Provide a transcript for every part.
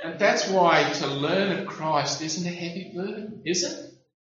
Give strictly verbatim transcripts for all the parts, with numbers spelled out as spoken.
And that's why to learn of Christ isn't a heavy burden, is it?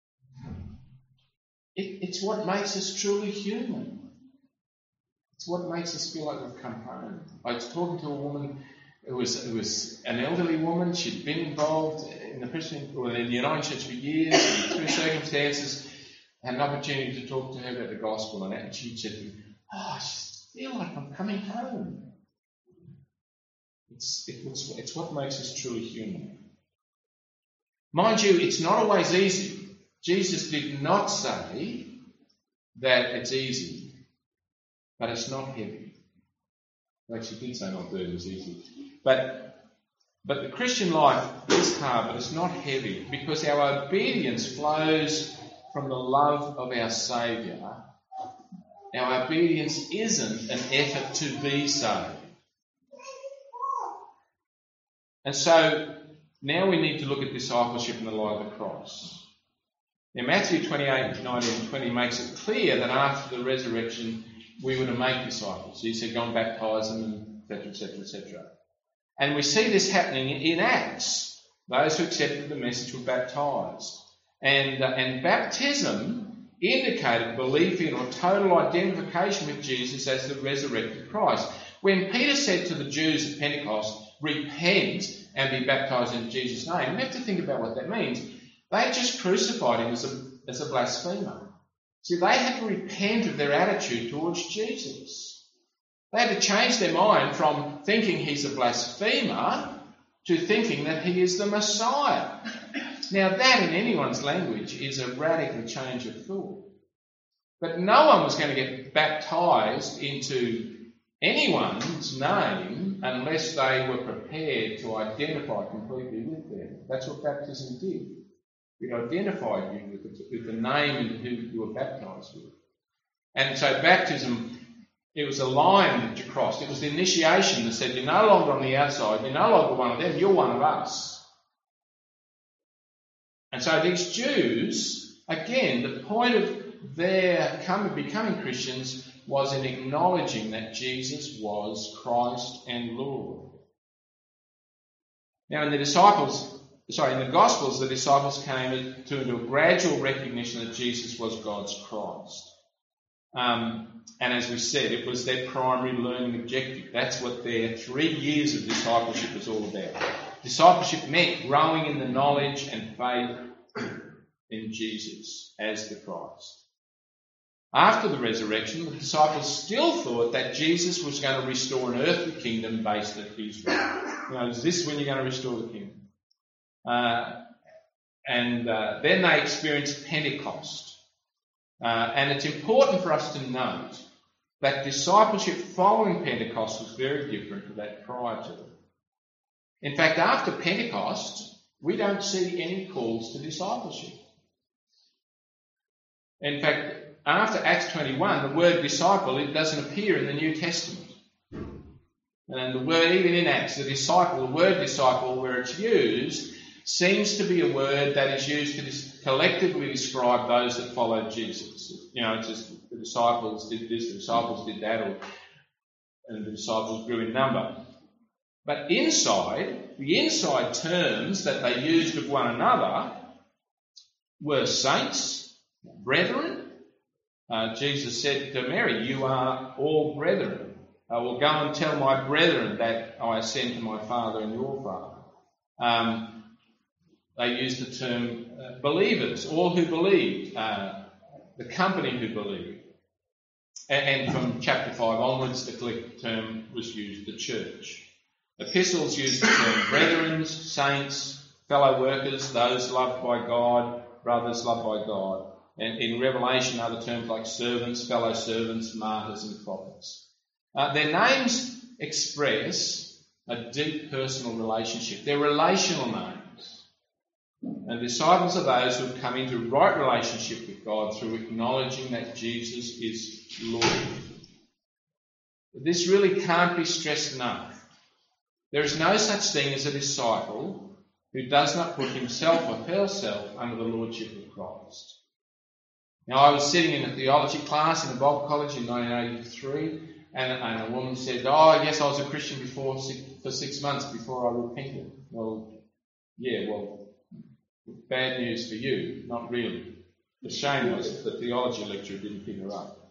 it? It's what makes us truly human. It's what makes us feel like we've come home. I was talking to a woman who was, who was an elderly woman. She'd been involved in the Christian or in the United Church for years, and through circumstances, had an opportunity to talk to her about the gospel, and that she said to me, "Oh, I just feel like I'm coming home." It's, it's, it's what makes us truly human. Mind you, it's not always easy. Jesus did not say that it's easy, but it's not heavy. Well, actually, he did say not that it was easy. But, but the Christian life is hard, but it's not heavy, because our obedience flows from the love of our Saviour. Our obedience isn't an effort to be saved. And so now we need to look at discipleship in the light of the cross. Now Matthew twenty-eight, nineteen and twenty makes it clear that after the resurrection we were to make disciples. He said, go and baptise them, et cetera, et cetera, et cetera. And we see this happening in Acts. Those who accepted the message were baptised. And, uh, and baptism indicated belief in or total identification with Jesus as the resurrected Christ. When Peter said to the Jews at Pentecost, repent and be baptised in Jesus' name, we have to think about what that means. They had just crucified him as a, as a blasphemer. See, they had to repent of their attitude towards Jesus. They had to change their mind from thinking he's a blasphemer to thinking that he is the Messiah. Now, that in anyone's language is a radical change of thought. But no one was going to get baptised into anyone's name unless they were prepared to identify completely with them. That's what baptism did. It identified you with the, with the name and who you were baptised with. And so baptism, it was a line that you crossed. It was the initiation that said, you're no longer on the outside, you're no longer one of them, you're one of us. And so these Jews, again, the point of their coming, becoming Christians was in acknowledging that Jesus was Christ and Lord. Now in the disciples, sorry, in the Gospels, the disciples came to into a gradual recognition that Jesus was God's Christ. Um, and as we said, it was their primary learning objective. That's what their three years of discipleship was all about. Discipleship meant growing in the knowledge and faith in Jesus as the Christ. After the resurrection, the disciples still thought that Jesus was going to restore an earthly kingdom based at Israel. You know, is this when you're going to restore the kingdom? Uh, and uh, then they experienced Pentecost. Uh, and it's important for us to note that discipleship following Pentecost was very different to that prior to it. In fact, after Pentecost, we don't see any calls to discipleship. In fact, after Acts twenty-one, the word disciple, it doesn't appear in the New Testament. And the word, even in Acts, the disciple, the word disciple, where it's used, seems to be a word that is used to dis- collectively describe those that followed Jesus. You know, it's just the disciples did this, the disciples did that, or, and the disciples grew in number. But inside, the inside terms that they used of one another were saints, brethren. Uh, Jesus said to Mary, you are all brethren. I will go and tell my brethren that I ascend to my Father and your Father. Um, they used the term uh, believers, all who believed, uh, the company who believed. And, and from chapter five onwards, the collective term was used, the church. Epistles used the term brethren, saints, fellow workers, those loved by God, brothers loved by God. And in Revelation, other terms like servants, fellow servants, martyrs and prophets. Uh, their names express a deep personal relationship. They're relational names. And disciples are those who have come into right relationship with God through acknowledging that Jesus is Lord. But this really can't be stressed enough. There is no such thing as a disciple who does not put himself or herself under the lordship of Christ. Now, I was sitting in a theology class in a Bible college in nineteen eighty-three, and, and a woman said, oh, yes, I was a Christian before six, for six months before I repented. Well, Yeah, well, bad news for you, not really. The shame was that the theology lecturer didn't pick her up.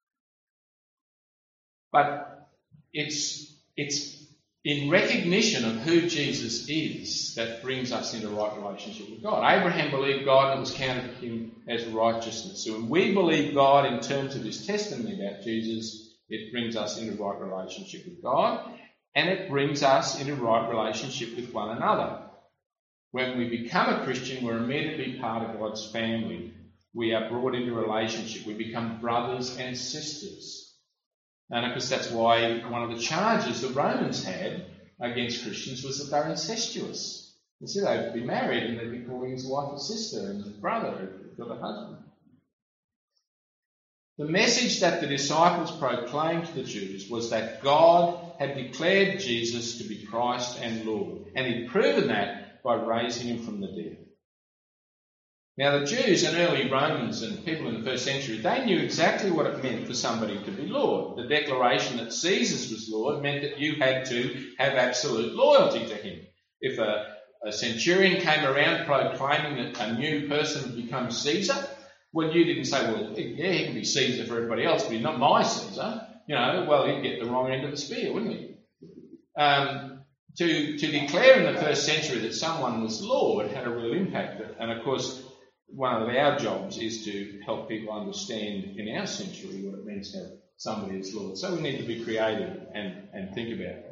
But it's it's in recognition of who Jesus is that brings us into right relationship with God. Abraham believed God and it was counted to him as righteousness. So when we believe God in terms of his testimony about Jesus, it brings us into right relationship with God, and it brings us into right relationship with one another. When we become a Christian, we're immediately part of God's family. We are brought into relationship. We become brothers and sisters. And of course that's why one of the charges the Romans had against Christians was that they're incestuous. You see, they'd be married and they'd be calling his wife a sister and his brother for the husband. The message that the disciples proclaimed to the Jews was that God had declared Jesus to be Christ and Lord, and he'd proven that by raising him from the dead. Now the Jews and early Romans and people in the first century, they knew exactly what it meant for somebody to be Lord. The declaration that Caesar was Lord meant that you had to have absolute loyalty to him. If a, a centurion came around proclaiming that a new person had become Caesar, well, you didn't say, well, yeah, he can be Caesar for everybody else, but he's not my Caesar. You know, well, he'd get the wrong end of the spear, wouldn't he? Um, to, to declare in the first century that someone was Lord had a real impact. And of course, one of our jobs is to help people understand in our century what it means to have somebody as Lord. So we need to be creative and, and think about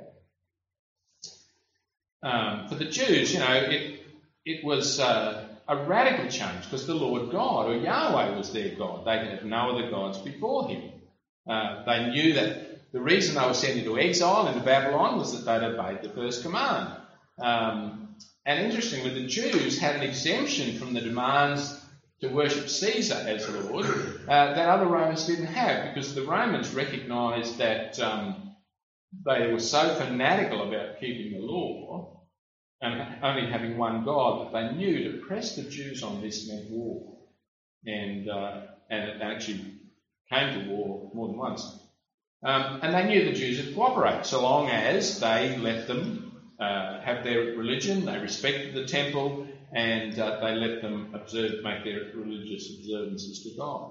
that. Um, for the Jews, you know, it, it was uh, a radical change because the Lord God, or Yahweh, was their God. They had no other gods before him. Uh, they knew that the reason they were sent into exile into Babylon was that they'd obeyed the first command. Um, and interestingly, the Jews had an exemption from the demands to worship Caesar as Lord uh, that other Romans didn't have, because the Romans recognised that um, they were so fanatical about keeping the law and only having one God that they knew to press the Jews on this meant war. And, uh, and it actually came to war more than once. Um, and they knew the Jews would cooperate so long as they let them uh, have their religion, they respected the temple, and uh, they let them observe, make their religious observances to God.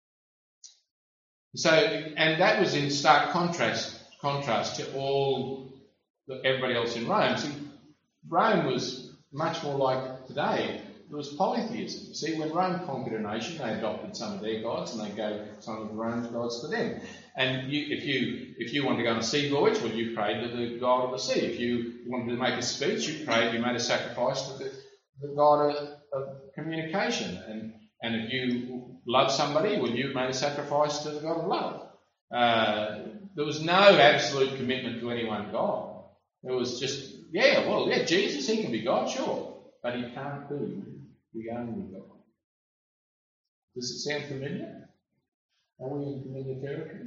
So, and that was in stark contrast contrast to all the, everybody else in Rome. See, Rome was much more like today. There was polytheism. See, when Rome conquered a nation, they adopted some of their gods and they gave some of Rome's gods to them. And you, if you if you wanted to go on a sea voyage, well, you prayed to the god of the sea. If you wanted to make a speech, you prayed, you made a sacrifice to the, the god of, of communication. And and if you loved somebody, well, you made a sacrifice to the god of love. Uh, there was no absolute commitment to any one god. It was just, yeah, well, yeah, Jesus, he can be God, sure, but he can't be the only God. Does it sound familiar? Are we in familiar territory?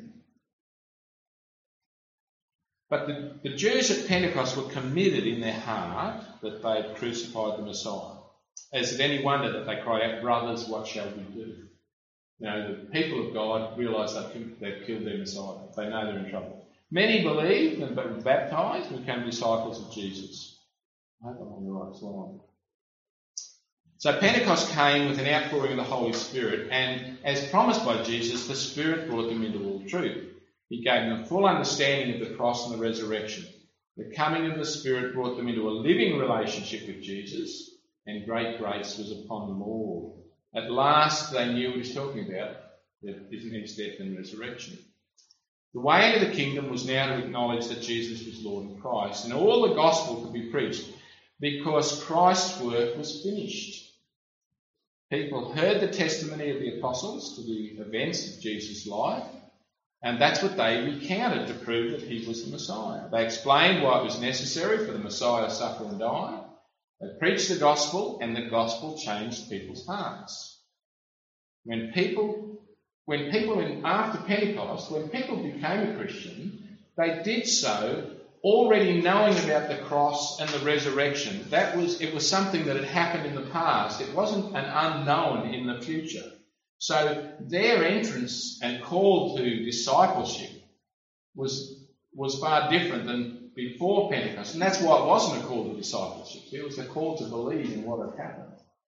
But the, the Jews at Pentecost were committed in their heart that they had crucified the Messiah. Is it any wonder that they cried out, brothers, what shall we do? You know, the people of God realise they've, they've killed their Messiah. They know they're in trouble. Many believed and were baptised and became disciples of Jesus. I hope I'm on the right slide. So Pentecost came with an outpouring of the Holy Spirit, and as promised by Jesus, the Spirit brought them into all truth. He gave them a full understanding of the cross and the resurrection. The coming of the Spirit brought them into a living relationship with Jesus, and great grace was upon them all. At last they knew what he's talking about, his death and resurrection. The way into the kingdom was now to acknowledge that Jesus was Lord and Christ, and all the gospel could be preached because Christ's work was finished. People heard the testimony of the apostles to the events of Jesus' life, and that's what they recounted to prove that he was the Messiah. They explained why it was necessary for the Messiah to suffer and die. They preached the gospel, and the gospel changed people's hearts. When people, when people in, after Pentecost, when people became a Christian, they did so already knowing about the cross and the resurrection. That was, it was something that had happened in the past. It wasn't an unknown in the future. So their entrance and call to discipleship was, was far different than before Pentecost. And that's why it wasn't a call to discipleship. It was a call to believe in what had happened.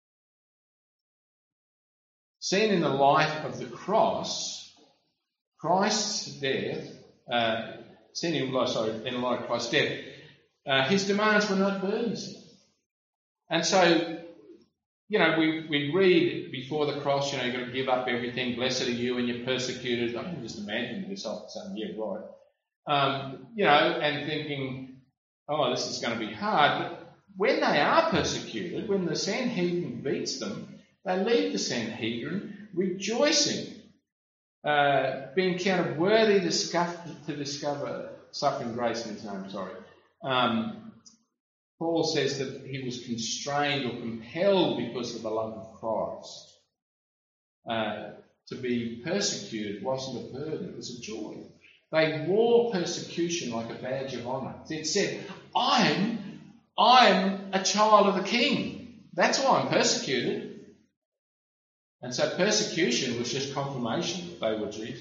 Seen in the light of the cross, Christ's death, uh, seen in, sorry, in the light of Christ's death, uh, his demands were not burdensome. And so, you know, we, we read before the cross, you know, you've got to give up everything, blessed are you and you're persecuted. I can just imagine this off saying, yeah, right. Um, you know, and thinking, oh, this is going to be hard. But when they are persecuted, when the Sanhedrin beats them, they leave the Sanhedrin rejoicing, uh, being counted worthy to, scuff, to discover suffering grace in his name. Sorry. Um, Paul says that he was constrained or compelled because of the love of Christ. Uh, to be persecuted wasn't a burden, it was a joy. They wore persecution like a badge of honour. It said, I'm, I'm a child of the King. That's why I'm persecuted. And so persecution was just confirmation that they were Jesus.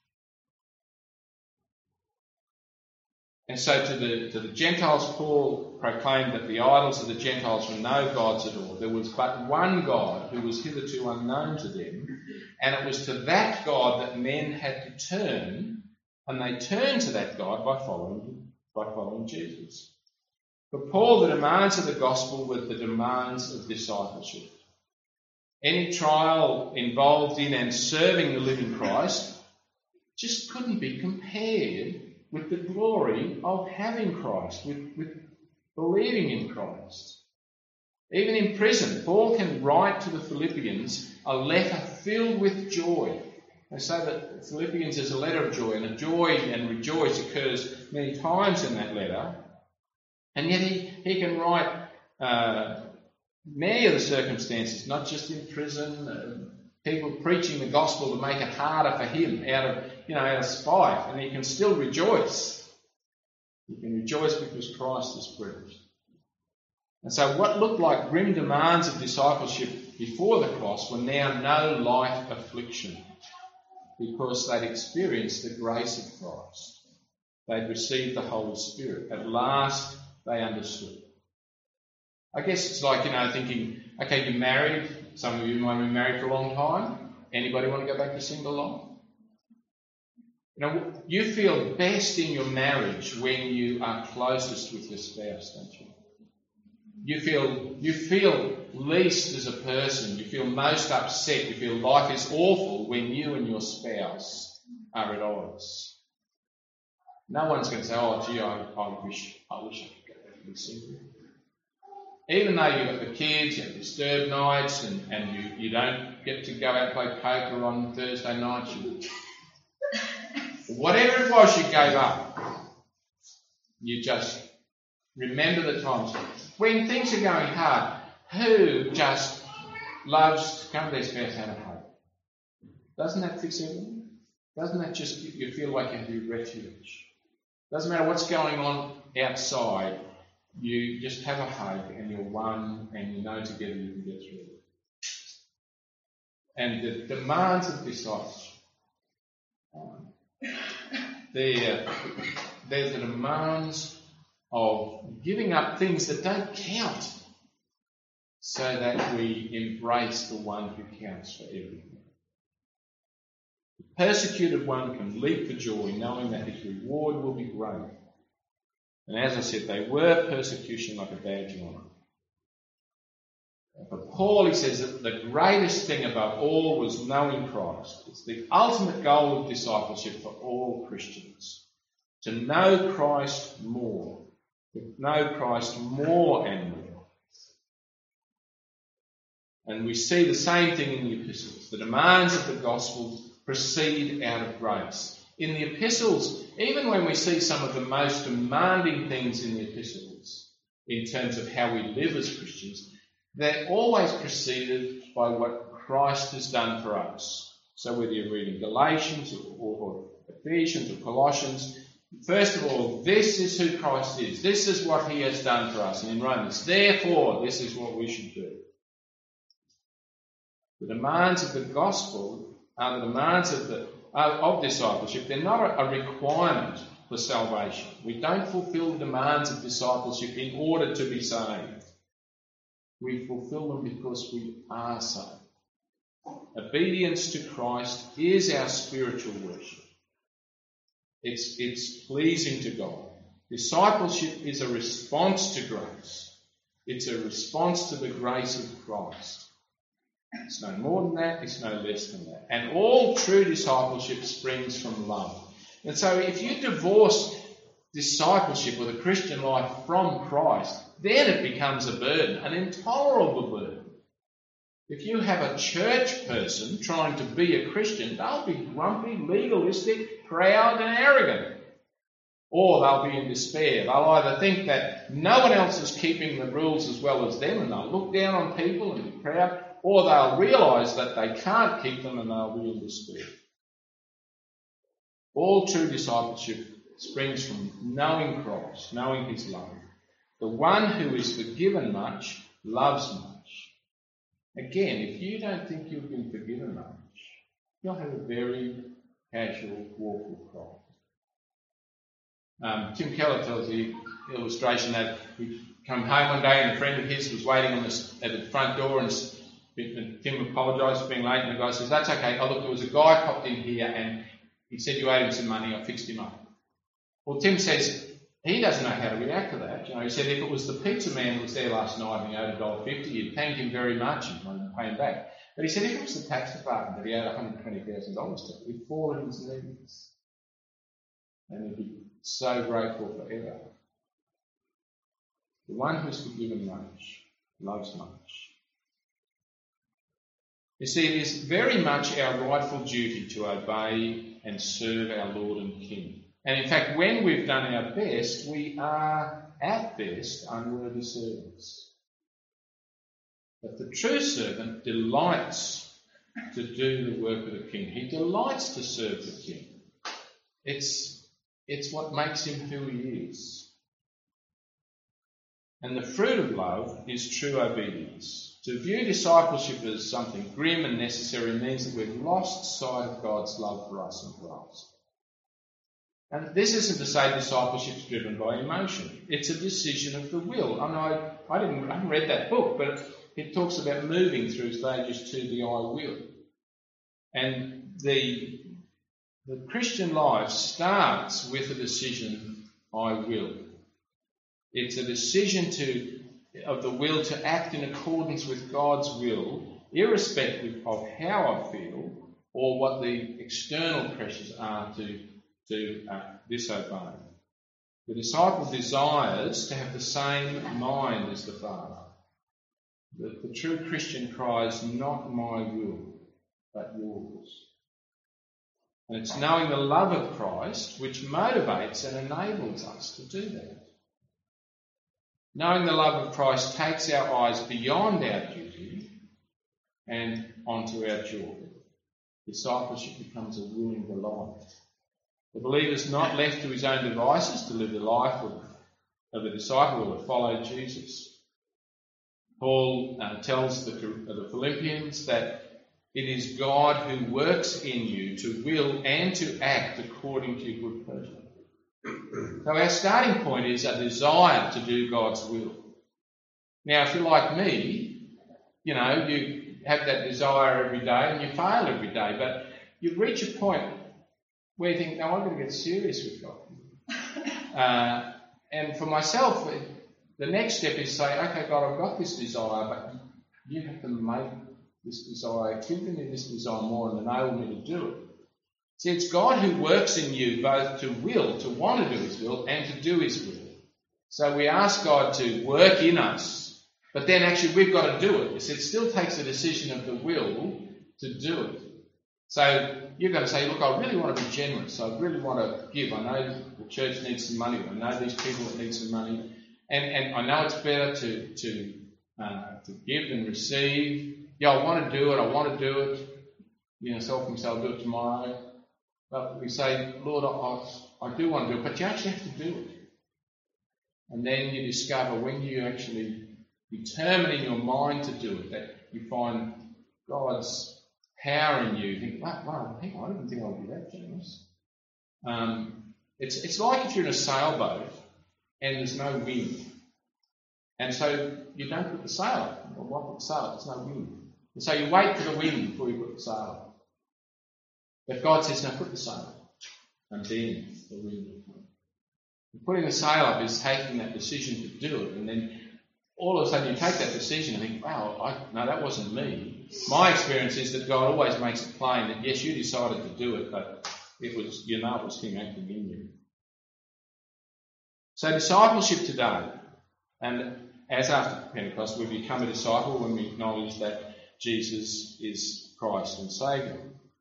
And so to the, to the Gentiles, Paul proclaimed that the idols of the Gentiles were no gods at all. There was but one God who was hitherto unknown to them, and it was to that God that men had to turn, and they turned to that God by following, by following Jesus. For Paul, the demands of the gospel were the demands of discipleship. Any trial involved in and serving the living Christ just couldn't be compared with the glory of having Christ, with, with believing in Christ. Even in prison, Paul can write to the Philippians a letter filled with joy. They say that Philippians is a letter of joy, and a joy and rejoice occurs many times in that letter. And yet he, he can write uh, many of the circumstances, not just in prison, uh, people preaching the gospel to make it harder for him out of, you know, out of spite, and he can still rejoice. He can rejoice because Christ is preached. And so what looked like grim demands of discipleship before the cross were now no light affliction, because they'd experienced the grace of Christ. They'd received the Holy Spirit. At last they understood. I guess it's like, you know, thinking, okay, you're married. Some of you might have been married for a long time. Anybody want to go back to single life? You know, you feel best in your marriage when you are closest with your spouse, don't you? You feel, you feel least as a person. You feel most upset. You feel life is awful when you and your spouse are at odds. No one's going to say, oh, gee, I, I wish, I wish I could go back to be single. Even though you've got the kids, you have disturbed nights, and, and you, you don't get to go out and play poker on Thursday nights, you, whatever it was you gave up, you just remember the times. When things are going hard, who just loves to come to their spouse and have a hug? Doesn't that fix everything? Doesn't that just, you feel like you have your refuge? Doesn't matter what's going on outside, you just have a hug and you're one and you know together you can get through it. And the demands of discipleship, um, they're, they're the demands of giving up things that don't count so that we embrace the one who counts for everything. The persecuted one can leap for joy knowing that his reward will be great. And as I said, they were persecution like a badge of honour. For Paul, he says that the greatest thing above all was knowing Christ. It's the ultimate goal of discipleship for all Christians. To know Christ more. To know Christ more and more. And we see the same thing in the epistles. The demands of the gospel proceed out of grace. In the epistles, even when we see some of the most demanding things in the epistles, in terms of how we live as Christians, they're always preceded by what Christ has done for us. So whether you're reading Galatians or, or, or Ephesians or Colossians, first of all, this is who Christ is. This is what he has done for us. And in Romans, therefore, this is what we should do. The demands of the gospel are the demands of the of discipleship. They're not a requirement, for salvation. We don't fulfill the demands of discipleship in order to be saved. We fulfill them because we are saved. Obedience to Christ is our spiritual worship. It's, it's pleasing to God. Discipleship is a response to grace. It's a response to the grace of Christ. It's no more than that, it's no less than that. And all true discipleship springs from love. And so if you divorce discipleship or the Christian life from Christ, then it becomes a burden, an intolerable burden. If you have a church person trying to be a Christian, they'll be grumpy, legalistic, proud and arrogant. Or they'll be in despair. They'll either think that no one else is keeping the rules as well as them and they'll look down on people and be proud, or they'll realise that they can't keep them and they'll be in despair. All true discipleship springs from knowing Christ, knowing his love. The one who is forgiven much loves much. Again, if you don't think you've been forgiven much, you'll have a very casual walk with Christ. Um, Tim Keller tells the illustration that he'd come home one day and a friend of his was waiting on the, at the front door and, and Tim apologised for being late and the guy says, "That's okay. Oh, look, there was a guy popped in here and he said you owed him some money. I fixed him up." Well, Tim says he doesn't know how to react to that. You know, he said if it was the pizza man who was there last night and he owed one dollar fifty, you'd thank him very much and wanted to pay him back. But he said if it was the tax department that he owed one hundred twenty thousand dollars to, he'd fall on his knees. And he'd be so grateful forever. The one who's forgiven much loves much. You see, it is very much our rightful duty to obey and serve our Lord and King. And in fact, when we've done our best, we are, at best, unworthy servants. But the true servant delights to do the work of the King. He delights to serve the King. It's It's what makes him who he is. And the fruit of love is true obedience. To view discipleship as something grim and necessary means that we've lost sight of God's love for us in Christ. And this isn't to say discipleship is driven by emotion. It's a decision of the will. I know I, didn't, I haven't read that book, but it talks about moving through stages to the I will. And the The Christian life starts with a decision, I will. It's a decision to, of the will to act in accordance with God's will, irrespective of how I feel or what the external pressures are to, to uh, disobey. The disciple desires to have the same mind as the Father. The, the true Christian cries, "Not my will, but yours." And it's knowing the love of Christ which motivates and enables us to do that. Knowing the love of Christ takes our eyes beyond our duty and onto our joy. Discipleship becomes a willing delight. The believer is not left to his own devices to live the life of, of a disciple who will follow Jesus. Paul uh, tells the, the Philippians that it is God who works in you to will and to act according to your good pleasure. So our starting point is a desire to do God's will. Now, if you're like me, you know, you have that desire every day and you fail every day, but you reach a point where you think, no, I'm going to get serious with God. Uh, and for myself, the next step is say, okay, God, I've got this desire, but you have to make this desire, give me this desire more and enable me to do it. See, it's God who works in you both to will, to want to do his will, and to do his will. So we ask God to work in us, but then actually we've got to do it. You see, it still takes a decision of the will to do it. So you've got to say, look, I really want to be generous. I really want to give. I know the church needs some money. I know these people that need some money. And, and I know it's better to, to, uh, to give than receive. Yeah, I want to do it, I want to do it. You know, self say, I'll do it tomorrow. But we say, Lord, I, I do want to do it, but you actually have to do it. And then you discover when you actually determine in your mind to do it, that you find God's power in you. You think, wow, wow hang on, I didn't think I would be that generous. Um, It's, it's like if you're in a sailboat and there's no wind. And so you don't put the sail up. Well, why put the sail up? There's no wind. And so you wait for the wind before you put the sail up. But God says, no, put the sail up. And then the wind will come. Putting the sail up is taking that decision to do it. And then all of a sudden you take that decision and think, wow, I, no, that wasn't me. My experience is that God always makes it plain that, yes, you decided to do it, but it was, you know, it was Him acting in you. So discipleship today, and as after Pentecost, we become a disciple when we acknowledge that Jesus is Christ and Saviour.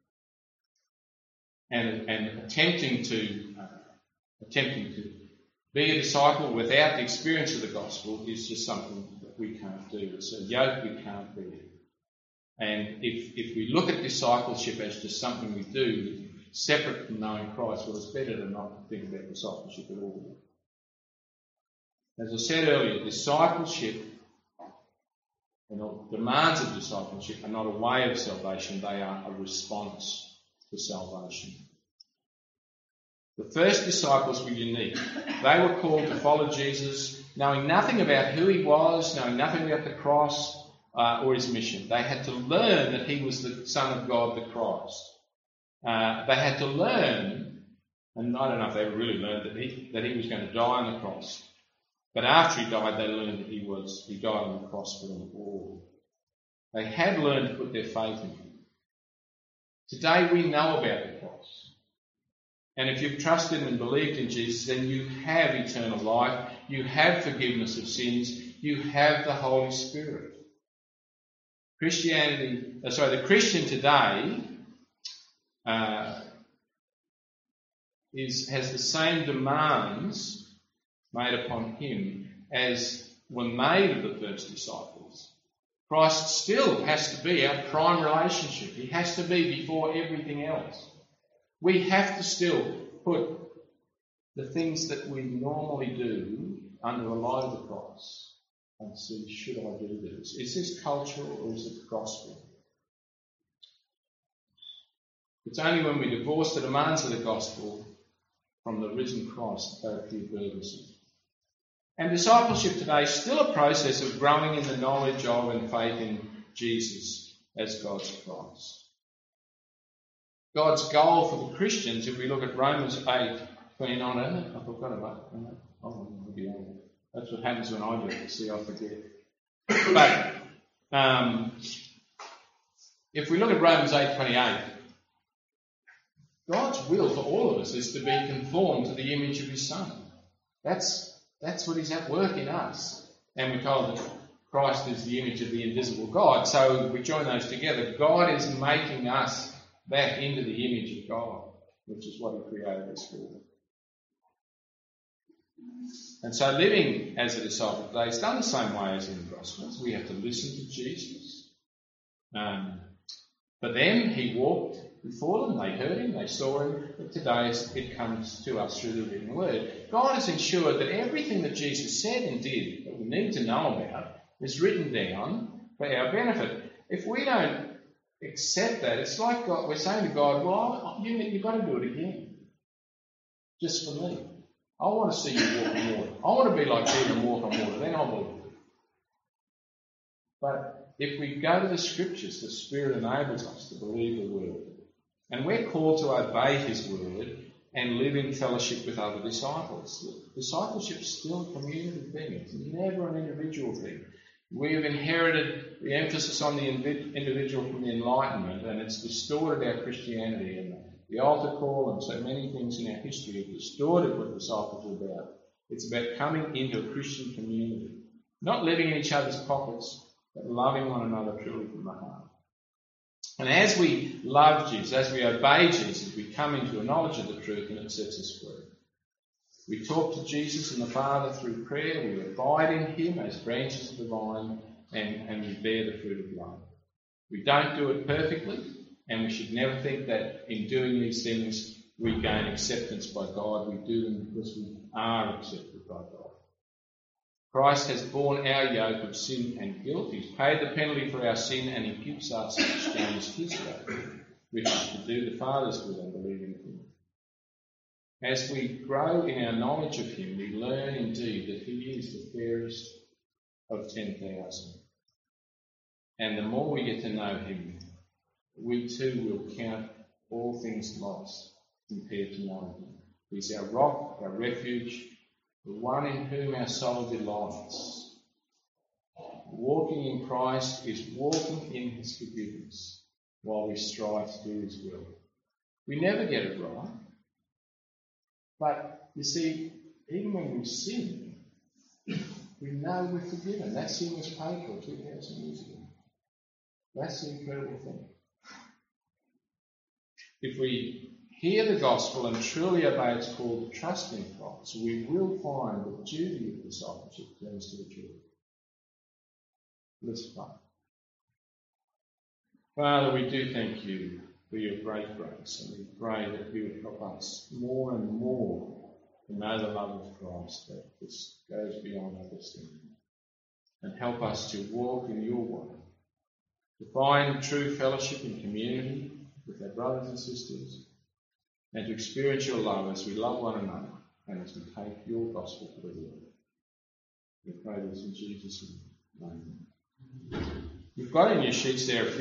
And, and attempting to uh, attempting to be a disciple without the experience of the gospel is just something that we can't do. It's a yoke we can't bear. And if, if we look at discipleship as just something we do separate from knowing Christ, well, it's better to not think about discipleship at all. As I said earlier, discipleship and the demands of discipleship are not a way of salvation, they are a response to salvation. The first disciples were unique. They were called to follow Jesus, knowing nothing about who He was, knowing nothing about the cross uh, or His mission. They had to learn that He was the Son of God, the Christ. Uh, they had to learn, and I don't know if they ever really learned that he, that he was going to die on the cross. But after He died, they learned that He was He died on the cross for them all. They had learned to put their faith in Him. Today we know about the cross. And if you've trusted and believed in Jesus, then you have eternal life, you have forgiveness of sins, you have the Holy Spirit. Christianity, uh, sorry, the Christian today uh, is has the same demands made upon him as were made of the first disciples. Christ still has to be our prime relationship. He has to be before everything else. We have to still put the things that we normally do under the light of the cross and see, should I do this? Is this cultural or is it gospel? It's only when we divorce the demands of the gospel from the risen Christ that they appear burdensome. And discipleship today is still a process of growing in the knowledge of and faith in Jesus as God's Christ. God's goal for the Christians, if we look at Romans eight twenty-nine, I forgot about it. Oh, that's what happens when I do it. See, I forget. But um, if we look at Romans eight twenty-eight, God's will for all of us is to be conformed to the image of His Son. That's that's what He's at work in us. And we're told that Christ is the image of the invisible God. So we join those together. God is making us back into the image of God, which is what He created us for. And so living as a disciple today is done the same way as in the Gospels. We have to listen to Jesus. Um, for them, He walked before them. They heard Him, they saw Him. But today it comes to us through the written word. God has ensured that everything that Jesus said and did that we need to know about is written down for our benefit. If we don't accept that, it's like God, we're saying to God, well, you, you've got to do it again. Just for me. I want to see you walk on water. I want to be like Peter and walk on water. Then I'll believe it. But if we go to the Scriptures, the Spirit enables us to believe the Word. And we're called to obey His Word and live in fellowship with other disciples. Discipleship is still a community thing. It's never an individual thing. We've inherited the emphasis on the individual from the Enlightenment, and it's distorted our Christianity. And the altar call and so many things in our history have distorted what disciples are about. It's about coming into a Christian community, not living in each other's pockets, but loving one another truly from the heart. And as we love Jesus, as we obey Jesus, we come into a knowledge of the truth and it sets us free. We talk to Jesus and the Father through prayer. We abide in Him as branches of the vine, and, and we bear the fruit of love. We don't do it perfectly, and we should never think that in doing these things we gain acceptance by God. We do them because we are accepted by God. Christ has borne our yoke of sin and guilt. He's paid the penalty for our sin, and He gives us in exchange His yoke, which is to do the Father's will and believe in Him. As we grow in our knowledge of him, we learn indeed that he is the fairest of ten thousand. And the more we get to know him, we too will count all things lost compared to knowing him. He's our rock, our refuge, the one in whom our soul delights. Walking in Christ is walking in his forgiveness while we strive to do his will. We never get it right. But you see, even when we sin, we know we're forgiven. That sin was paid for two thousand years ago. That's the incredible thing. If we hear the gospel and truly obey its call to trust in Christ, we will find the duty of discipleship turns to the truth. Let's pray. Father, we do thank you for your great grace, and we pray that you would help us more and more to know the love of Christ that just goes beyond understanding, and help us to walk in your way, to find true fellowship and community with our brothers and sisters, and to experience your love as we love one another and as we take your gospel to the world. We pray this in Jesus' name. Amen. You've got in your sheets there a